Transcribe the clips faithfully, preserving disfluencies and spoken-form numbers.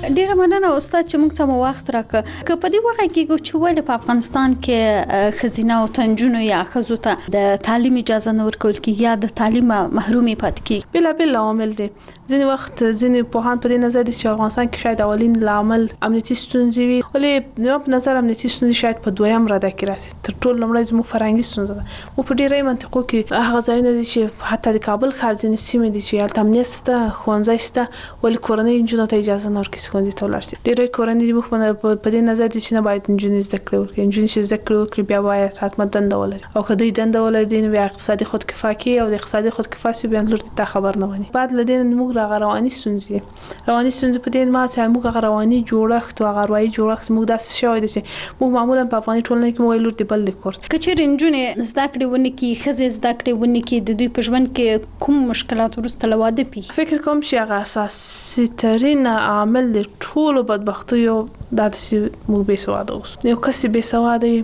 ډیره مننه استاد چې موږ ته مو وخت راکړ. که په دې وخت کې چې ولې په افغانستان کې ښځینه او تنجونو یا ښځو ته د تعلیم اجازه نه ورکول کېږي یا د تعلیم محرومي پاتې کېږي؟ بېلابېل عوامل دي. ځینې وخت ځینې پوهان په دې نظر دي چې افغانستان کې شاید اولین لامل امنیتي ستونزې وي، ولې زما په نظر امنیتي ستونزې شاید په دویم رده کې راشي. تر ټولو لومړی زموږ فرهنګي ستونزه ده. مو په ډېری منطقو کې هغه ځایونه دي چې حتی د کابل ښار ځینې سیمې دي چې هلته امنیت شته، ښوونځی شته، ولې کورنۍ نجونو ته اجازه نه ورکوي چې ښوونځي ته ولاړ شي. ډېری کورنۍ دي موږ په دې نظر دي چې نه باید نجونې زده کړې وکړي. نجونې چې زده کړې وکړي بیا باید حتما دنده ولري، او که دوی دنده ولري نو بیا اقتصادي خودکفا کوي، او د اقتصادي خودکفا شي بیا لور ته خبر نه ونی. بعد له دې موږ راغ رواني ستونزې رواني ستونزې په دې ما چې موږ هغه رواني جوړښت او هغه روایي جوړښت موږ داسې شوی دی چې موږ معمولا په افغاني ټولنه کې موږ لور دی بل لیکور. که چېرې نجونې زده کړې ونه کړي، ښځې زده کړې ونه کړي، د دوی په ژوند کې کوم مشکلات وروسته له واده پیښیږي؟ فکر کوم چې هغه اساسي ترین عامل د ټولو بدبختیو دا چې موږ بې سواده اوسو. یو کس بې سواده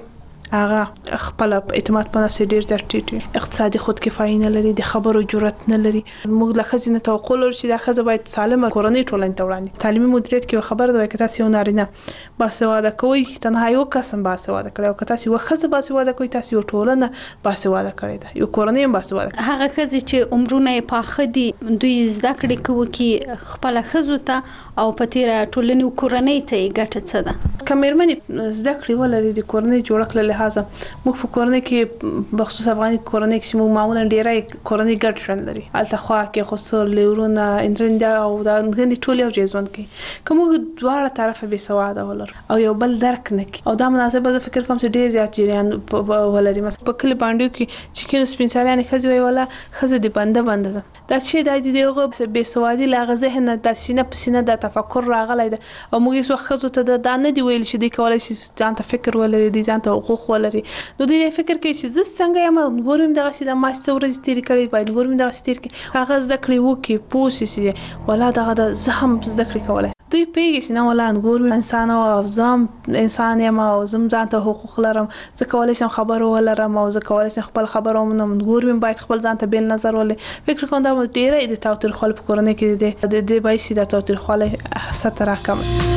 هغه خپل اعتماد په نفس ډیر زیات ټیټ وي، اقتصادي خودکفایي نه لري، د خبرو جرأت نه لري. موږ له ښځې نه توقع لرو چې دا ښځه باید سالمه کورنۍ ټولنې ته وړاندې. تعلیمي مدیریت کې یو خبره ده که تاسو یو نارینه باسواده کوئ تنها یو کس هم باسواده کړئ، او که تاسو یو ښځه باسواده کوئ تاسو یو ټولنه باسواده کړئ ده، یو کورنۍ هم باسواده کړئ. هغه ښځې چې عمرونه یې پاخه دي دوی زده کړې کوي کې خپل ښځو ته او په تیره ټولنې او کورنۍ ته یې ګټه څه ده؟ که مېرمنې زده کړې ولري د کورنۍ جوړښت له لحاظه، موږ په کورنۍ کې بخصوص افغاني کورنۍ کې موږ معمولا ډیری کورنۍ ګډ ژوند لري، هلته خواښې، خسر، لیورونه، اندرنده او دا نګندې ټول یو ځای ژوند کوي. که موږ دواړه طرفه بې سواده ولرو او یو بل درک نه کړي، او دا مناسبه زه فکر کوم چې ډېر زیات جریان ولري. مثلا په کلي بانډو کې چې کینو سپین ساریانې ښځې وایي ولا ښځه د بنده بنده ده، دا چې دا د هغه بې سوادي له هغه ذهن نه دا سینه په سینه دا تفکر راغلی ده، او موږ هېڅ وخت ښځو ته دا نه دي ویل چې دوی کولی شي ځان ته فکر ولري، دوی ځان ته حقوق ولري. نو دوی فکر کوي چې زه څنګه یم، نور هم دغسې د ما څه ورځې تېرې کړې باید نور هم دغسې تېر کړي. هغه زده کړې وکړي، پوه شي چې ولا دغه ده زه هم زده کړې کولی. دوی پوهېږي چې نه ولا نور انسان او زه هم انسان یم او زه هم ځان ته حقوق لرم، زه کولی شم خبرو ولرم او زه کولی شم خپل خبره ومنم، نور هم باید خپل ځان ته بېل نظر ولري. فکر کوم دا ډېری د تاوتریخوالي په کورنۍ کې د دې باعث د تاوتریخوالي سطح راکمه.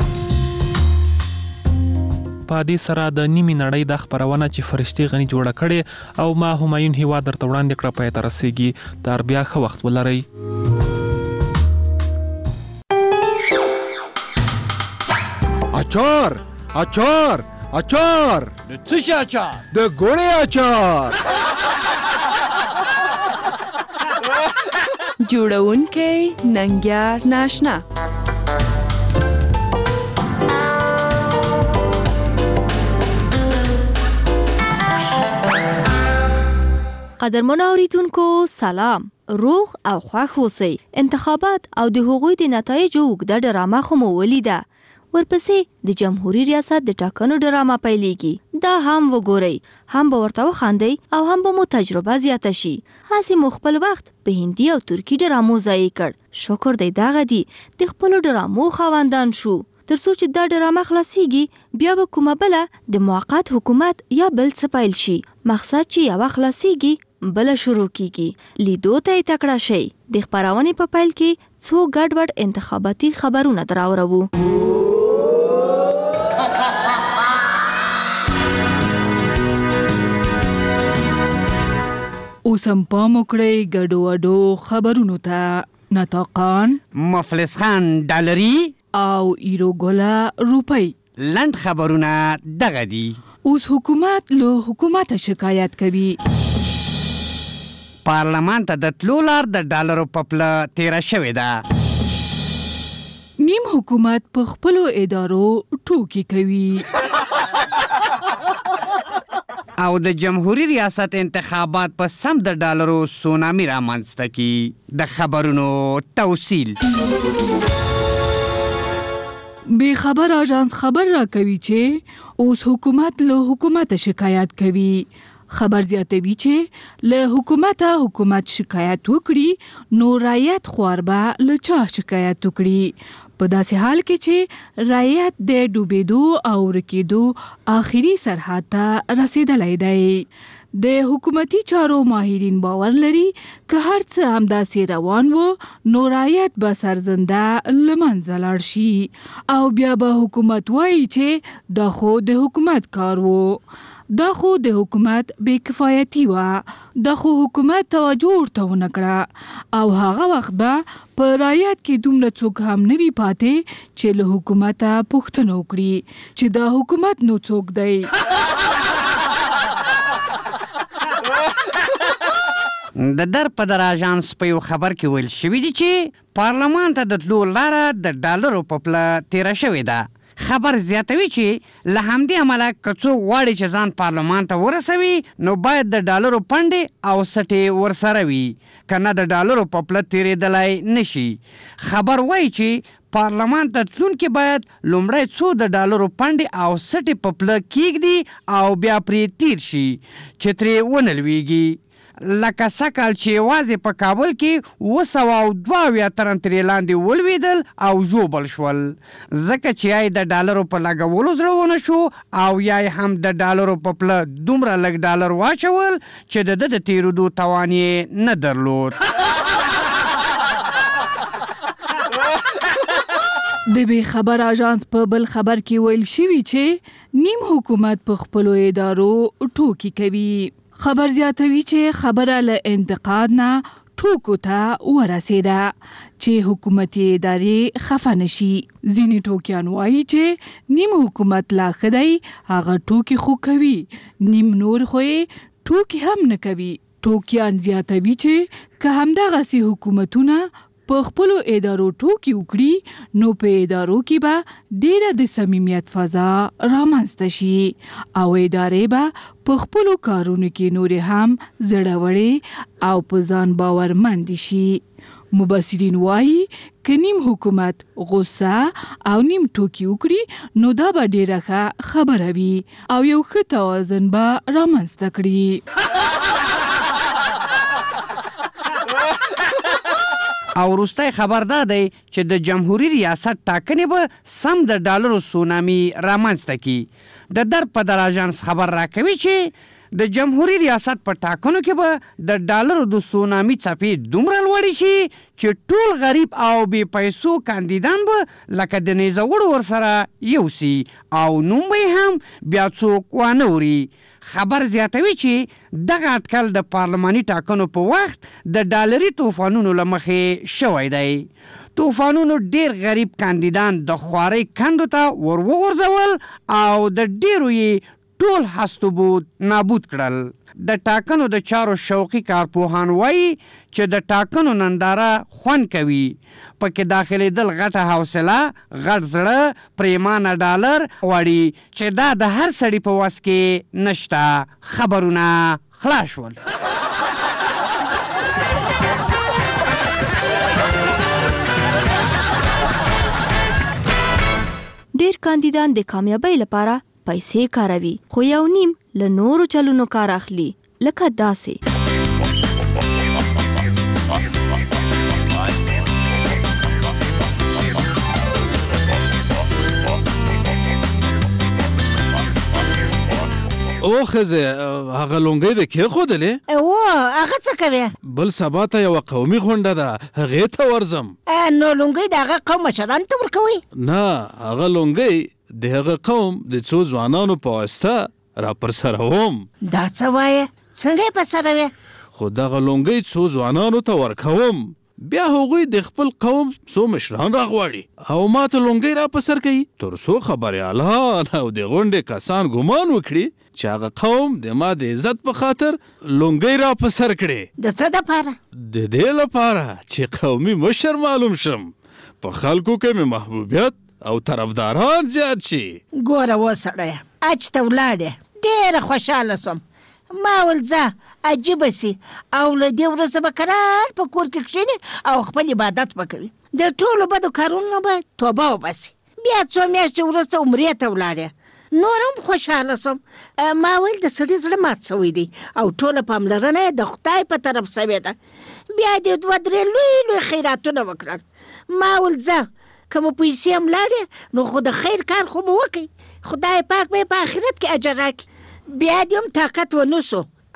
په دې سره د نیمې نړۍ د خبرونه چې فرشتي غني جوړه کړي او ما همایون هیوا درته وړاندې کړه پای ته رسیږي. تر بیا ښه وخت ولرئ. اچار اچار اچار د څه شي اچار؟ د ګوړې اچار. جوړونکی ننګیار ناشنا. قدرمن اوریدونکو سلام، روغ او خوښ اوسئ. انتخابات او د هغوی د نتایجو اوږده ډرامه خو مو ولیده، ورپسې د جمهوریت ریاست د ټاکنو ډرامه پیلېږي. دا هم وګورئ، هم به ورته وخاندئ او هم به مو تجربه زیاته شي. هسې مو خپل وخت په هندي او ترکي ډرامو ضایع کړ. شکر دی دغه دي د خپلو ډرامو خاوندان شو. تر څو چې دا ډرامه خلاصیږي بیا به کومه بله د موقت حکومت یا بل څه پیل شي. مقصد چې یوه خلاصیږي بله شروع کیږي. لیدو ته یې تکړه شئ. د خپرونې په پیل کې څو ګډوډ انتخاباتي خبرونه دراوړو. اوس هم پام وکړئ ګډو وډو خبرونو ته. نطاقان مفلس خان ډالري او ایرو ګوله روپۍ. لنډ خبرونه دغه دي. اوس حکومت له حکومته شکایت کوي. پارلمان ته د تلو لار د ډالرو په پله تیره شوې ده. نیم حکومت په خپلو ادارو ټوکې کوي. او د جمهوری ریاست انتخابات په سم د ډالرو سونامي رامنځته کی. د خبرونو توصیل. بے خبر آژانس خبر را کوي چې اوس حکومت له حکومت شکایت کوي. خبر زیاتوي چې له حکومته حکومت شکایت وکړي نو رعیت خوار به له چا شکایت وکړي. په داسې حال کې چې رعیت د ډوبېدو او ورکېدو آخري سرحد ته رسېدلی دی. د حکومتي چارو ماهرین باور لري که هر څه همداسې روان و نو رعیت به سرزنده له منځه لاړ شي او بیا به حکومت وایي چې دا خو د حکومت کار و، دا خو د حکومت بې کفایتي وه، دا خو حکومت توجه ورته ونه کړه او هغه وخت به په رعیت کې دومره څوک هم نه وي پاتې چې له حکومته پوښتنه وکړي چې دا حکومت نو څوک دی. د در په در اژانس په یو خبر کې ویل شوي دي چې پارلمان ته د تلو لاره د ډالرو په پله تیره شوې ده. خبر زیاتوي چې له همدې امله که څوک غواړي چې ځان پارلمان ته ورسوي نو باید د ډالرو پنډې او سټې ورسره وي، که نه د ډالرو په پله تیرېدلی نشي. خبر وایي چې پارلمان ته تلونکي باید لومړی څو د ډالرو پنډې او سټې په پله کیږدي او بیا پرې تیر شي چې ترې ونه لویږي. لکه سکل چې یوازې په کابل کې اوه سوه او دوه اویا تنه ترې لاندې ولوېدل او ژوبل شول، ځکه چې یا یې د ډالرو په لګولو زړه ونه شو او یا یې هم د ډالرو په پله دومره لږ ډالر واچول چې د ده د تېرېدو توان یې نه درلود. د بې خبر اژانس په بل خبر کې ویل شوي چې نیم حکومت په خپلو ادارو ټوکې کوي. خبر زیاتوي چې خبره له انتقاد نه ټوکو ته ورسېده چې حکومتي ادارې خفه نشي. ځینې ټوکیان وایي چې نیم حکومت لا ښه دی، هغه ټوکې خو کوي، نیم نور خو یې ټوکې هم نه کوي. ټوکیان زیاتوي چې که همدغسې حکومتونه په خپلو ادارو ټوکې وکړي نو په ادارو کې به ډیره د صمیمیت فضا رامنځته شي او ادارې به په خپلو کارونو کې نورې هم زړورې او په ځان باورمندې شي. مبصرین وایي که نیم حکومت غصه او نیم ټوکې وکړي نو دا به ډیره ښه خبره وي او یو ښه توازن به رامنځته کړي. او وروستی خبر دا دی چې د جمهوري ریاست ټاکنې به سم د ډالرو سونامي رامنځته کړي. د در په در اژانس خبر راکوي چې د جمهوري ریاست په ټاکنو کې به د ډالرو د سونامي څپې دومره لوړې شي چې ټول غریب او بې پیسو کاندیدان به لکه د نیزه وړو ورسره یوسي او نوم به یې هم بیا څوک وانه وري. خبر زیاتوي چې دغه اټکل د پارلماني ټاکنو په وخت د ډالري طوفانونو له مخې شوی دی. طوفانونو ډیر غریب کاندیدان د خوارۍ کندو ته ور وغورځول او د ډیرو یې ټول هستوبود نابود کړل. د ټاکنو د چارو شوقي کارپوهان وایي چې د ټاکنو ننداره خوند کوي، پکې داخلېدل غټه حوصله، غټ زړه، پریمانه ډالر غواړي چې دا د هر سړي په وس کې نشته. خبرونه خلاص شول. ډیر کاندیدان د کامیابی لپاره پیسې کاروي، خو یو نیم له نورو چلونو کار اخلي، لکه داسې. او ښځې هغه لونګۍ د کېښودلې؟ او هغه څه کوي؟ بل سبا ته یوه قومي غونډه ده، هغې ته ورځم. نو لونګۍ د هغه قوم مشرانو ته ورکوئ؟ نه، هغه لونګۍ د هغه قوم د څو ځوانانو په واسطه را پر سروم. دا څه وایې؟ څنګه یې په سروې؟ خو دغه لونګۍ څو ځوانانو ته ورکوم، بیا هغوی د خپل قوم څو مشران راغواړي او ما ته لونګۍ را په سر کوي تر څو خبریالان او د غونډې کسان ګمان وکړي چې هغه قوم د ما د عزت په خاطر لونګۍ را په سر کړي. د څه دپاره؟ د دې لپاره چې قومي مشر معلوم شم، په خلکو کې مې محبوبیت او طرفداران زیات شي. ګوره وسړیه، اج ته ولاړې، ډېره خوشحاله سوم. ما ول ځه عجیبه سي او له دې ورځې به کرار په کور کې کښېني او خپل عبادت به کوي، د ټولو بدو کارونو نه به توبه وباسي. بیا څو میاشتې وروسته عمرې ته ولاړې، نور هم خوشحاله سوم. ما ویل د سړي زړه مات سوی دی او ټوله پاملرنه یې د خدای په طرف سوې ده. بیا دې دوه درې لوی لوی خیراتونه وکړل. ما ویل ځه که مو پیسې هم لاړې نو خو د خیر کار خو مو وکړئ، خدای پاک به یې په آخرت کې اجر راکړي. بیا دې هم طاقت ونه سو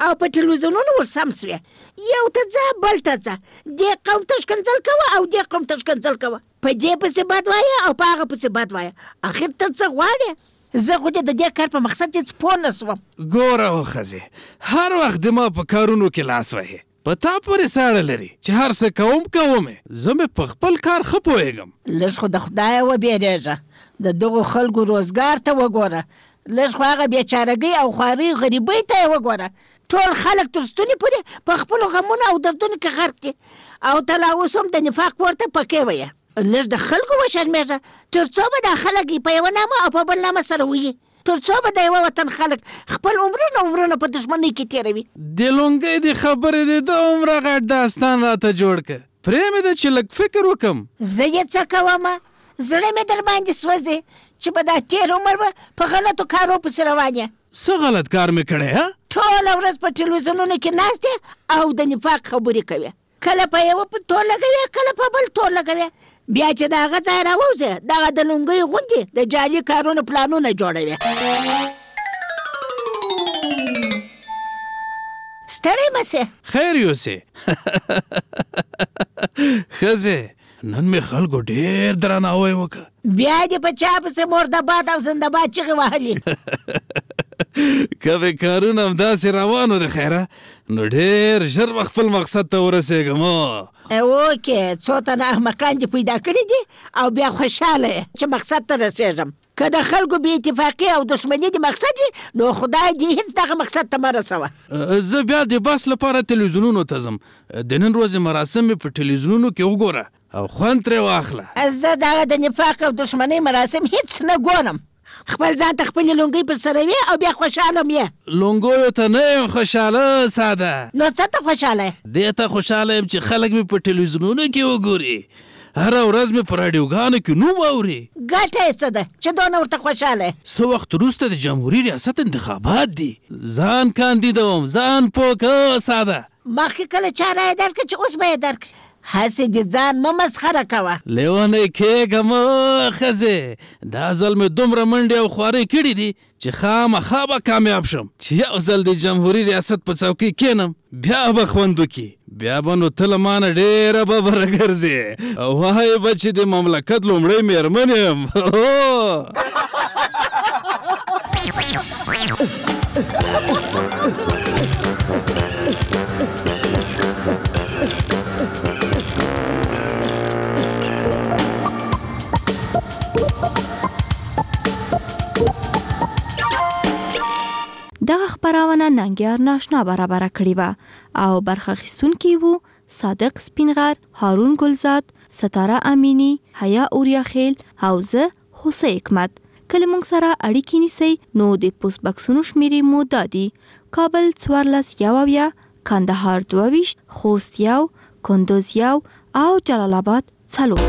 او په ټلویزیونونو ورسم سوې یو ته ځه بل ته ځه دې قوم ته ښکنځل کوه او دې قوم ته ښکنځل کوه په دې پسې بد وایه او په هغه پسې بد وایه اخر ته څه غواړې زه خو دې د دې کار په مقصد هېڅ پوه نه سوم ګوره ښځې هر وخت د ما په کارونو کې لاس وهې په تا پورې ساړه لري چې هر څه کوم کومې زه مې په خپل کار ښه پوهېږم لږ خو د خدایه وبېرېږه د دغو خلکو روزګار ته وګوره لږ خو هغه بېچارګۍ او خوارۍ غریبۍ ته یې وګوره ټول خلک تر ستوني پورې په خپلو غمونو او دردونو کې غرق دي او ته لا اوس هم د نفاق ورته پکې ویه لږ د خلکو وشرمېږه تر څو به دا خلک په یوه نامه او په بل نامه سره ویي تر څو به د یوه وطن خلک خپل عمرونه عمرونه په دښمنۍ کې تېروي د لونګۍ د خبرې د دومره غټ داستان راته جوړ که پرېمې ده چې لږ فکر وکم زه یې څه کومه زړه مې در باندې سوځي چې په دا تېر عمر به په غلطو کارو پسې روان یې څه غلط کار مې کړی ها ټوله ورځ په ټلویزیونونو کې ناست او د نفاق خبرې کوي کله په یوه په تور لګوي کله په بل تور لګوي بیا چې د هغه ځای راوځي دغه د لونګۍ غوندې د جعلي کارونو پلانونه جوړوي ستړی مه سې خیر یوسې ښځې نن مې خلکو ډېر درناوی وکړه بیا دې په چا پسې مردباد او زندهباد چغې وهلې که مې کارونه همداسې روانو د خیره نو ډېر ژر به خپل مقصد ته ورسېږم اوکې څو تنه احمقان دې پیدا کړي دي او بیا خوشحاله یې چې مقصد ته رسېږم که د خلکو بې اتفاقي او دښمني د مقصد وي نو خدای دې هېڅ دغه مقصد ته مه رسوه زه بیا د بس لپاره تلویزیونونو ته ځم د نن ورځې مراسم مې په تلویزیونونو کې وګوره او خوند ترې واخله زه دغه د نفاق او دښمنۍ مراسم هېڅ نه ګورم خپل ځان ته خپلې لونګۍ پر سره وي او بیا خوشحاله م یې لونګیو ته نه یم خوشحاله ساده نو څه ته خوشحاله یې دې ته خوشحاله یم چې خلک مې په تلویزیونونو کې وګوري هره ورځ مې په راډیوګانو کې نوم اوري ګټه یې څه ده چې دونه ورته خوشحاله یې څه وخت وروسته د جمهوري ریاست انتخابات دي ځان کاندیدوم ځان پوه که ساده مخکې کله چا رایه درکړه چې اوس به یې درکړي هسې د ځان مه مسخره کوه لیونی کېږه مه ښځې دا ځل مې دومره منډې او خوارۍ کړي دي چې خامخا به کامیاب شم چې یو ځل د جمهوري ریاست په څوکۍ کښېنم بیا به خوند وکړي بیا به نو ته له مانه ډېره ببره ګرځې او وایې به چې د مملکت لومړی مېرمن یم دغه خپرونه ننګیار ناشنا برابره کړې وه او برخه اخیستونکي وو صادق سپینغر، هارون ګلزاد، ستاره امینی، حیا اوریاخیل او زه هوسۍ حکمت. کله موږ سره اړیکې نیسئ نو د پوسټ بکسونو شمیرې مو دا دي: کابل څوارلس یو اویا، کندهار دوه ویشت، خوست یو، کندوز یو او جلال آباد څلور.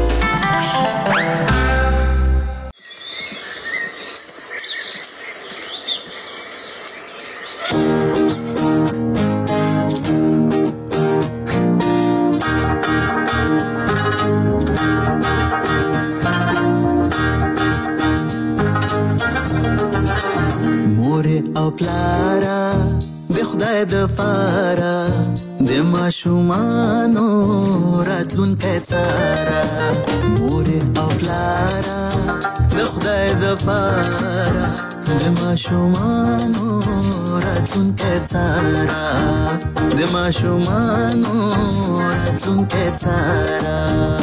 پلارا د خدای د پاره د ماشومانو راتلونکی څاره مور او پلارا د خدای د پاره د ماشومانو راتلونکی څاره د ماشومانو راتلونکی څاره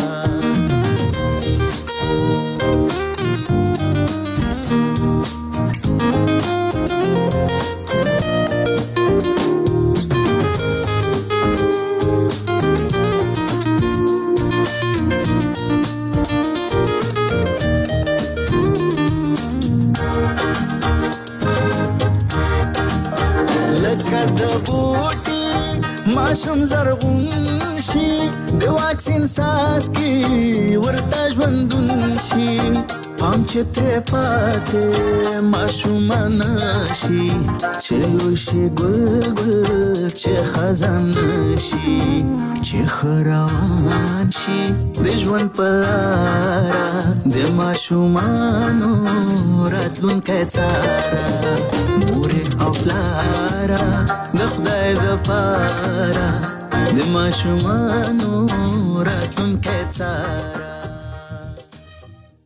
ماشوم زرغون شي د واکسین ساس کې ورته ژوندون شي پام چې ترې پاتې ماشومان شي چې لوی شي ګل ګل چې خزان شي چې ښه روان شي د ژوند په لاره د ماشومانو راتلونکی څاره مورې او پلاره د خدای دپاره د ماشومانو راتلونکی څاره